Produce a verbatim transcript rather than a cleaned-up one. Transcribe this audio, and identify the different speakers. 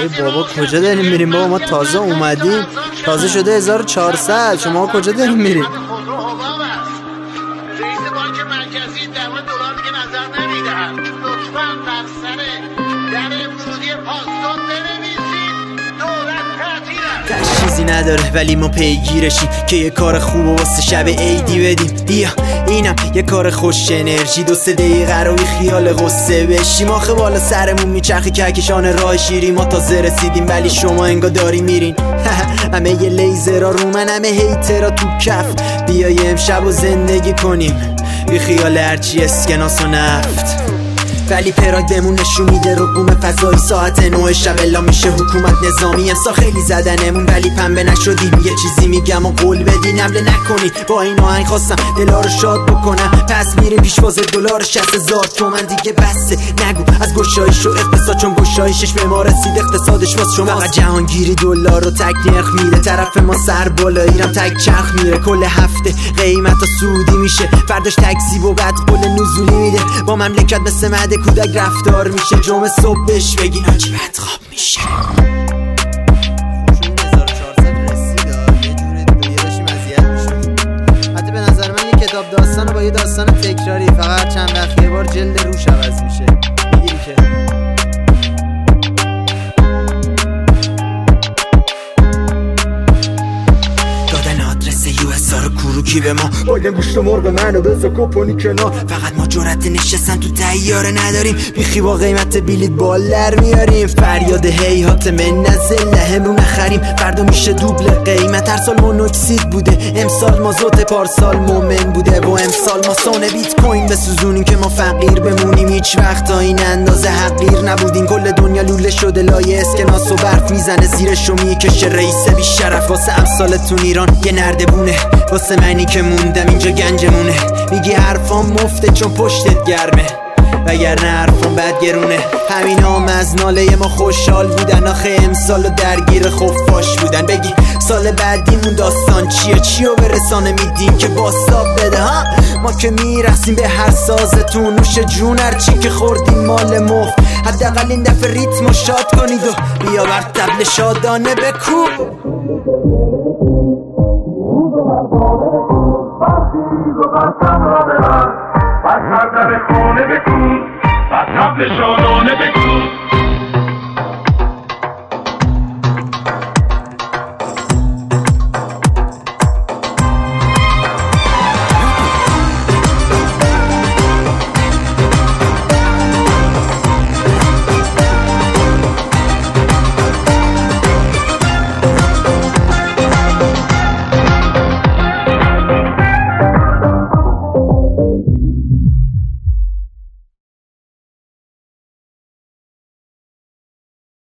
Speaker 1: ای بابا کجا داریم میریم بابا؟ ما تازه اومدیم، تازه شده هزار و چهارصد. شما کجا داریم میریم؟
Speaker 2: رئیس بانک مرکزی در مورد دلار دیگه نظر نمیدهد. لطفاً بر سر در ورودی پاسدار بنویسید دولت تعطیل است.
Speaker 1: چیزی نداره ولی ما پیگیرشیم که یه کار خوب و واسه شب عیدی بدیم. بیا اینم یه کار خوش انرژی، دو سه دقیقه رو خیال غصه بشیم. آخه بالا سرمون میچرخه کهکشان راه شیری. ما تازه رسیدیم ولی شما انگار داری میرین. همه یه لیزرها رو من، همه هیترها تو کف. بیا یه امشب و زندگی کنیم بی خیال هرچی اسکناس و نفت. ولی پراید بهمون نشون میده رقوم فضایی ساعت نه شب اعلام میشه حکومت نظامی. امسا خیلی زدنمون ولی پنبه نشدیم. یه چیزی میگم و قول بدین حمله نکنید. با این آهنگ خواستم دلا رو شاد بکنم. پس میریم پیشواز دلار شصت هزار تومن دیگه بسه. نگو از گشایش و اقتصاد چون گشایشش به ما رسید. اقتصادش واس شما فقط جهانگیری دلار رو تک نرخ میده. طرف ما سر بالاییرم تک چرخ میره. کل هفته قیمت ها سودی میشه. فرداش تکسی و بعد قول نزولی میده. با مملکت مثل مهد کودک رفتار میشه. جمعه صبحش بگین آجی بد خواب میشه. هزار و چهارصد رسید یه جوری دیگه داشتیم اذیت میشد. حتی به نظر من یه کتاب داستان با یه داستان تکراری فقط چند وقت یه بار جلد روش عوض میشه. میگیری که سارو کوروکی به ما باید گوشت مرغ منو بزا کپونی کنار. فقط ما جرأت نشستن تو طیاره نداریم. بیخی با قیمت بلیط بال در میاریم. فریاد هیهات من نزل همرو نخریم. فردا میشه دوبل قیمت. هر سال مونوکسید بوده امسال مازوت، پارسال مومن بوده و امسال ما سونه بیت کوین بسوزونیم که ما فقیر بمونیم. هیچ وقت تا این اندازه حقیر نبودیم. کل دنیا لوله شده لایه اسکناس و برف میزنه زیرشو میکشه رئیس بی شرف. واسه امسالتون ایران یه نردبونه، واسه منی که موندم اینجا گنجمونه. میگی حرفام مفته چون پشتت گرمه، وگرنه حرفام بد گرونه. همین هم از ناله ما خوشحال بودن. آخه امسالو درگیر خفاش بودن. بگی سال بعدیمون داستان چیه؟ چیو به رسانه میدیم که باساب بده ها؟ ما که میرسیم به هر سازتون. نوش جون هرچی که خوردیم مال مفت. حداقل این دفعه ریتمو شاد کنید و بیا بر طبل شادانه بکوب.
Speaker 3: برخیز و برکم را ببر، بر طبل خانه بکن، بر طبل شادانه بکن.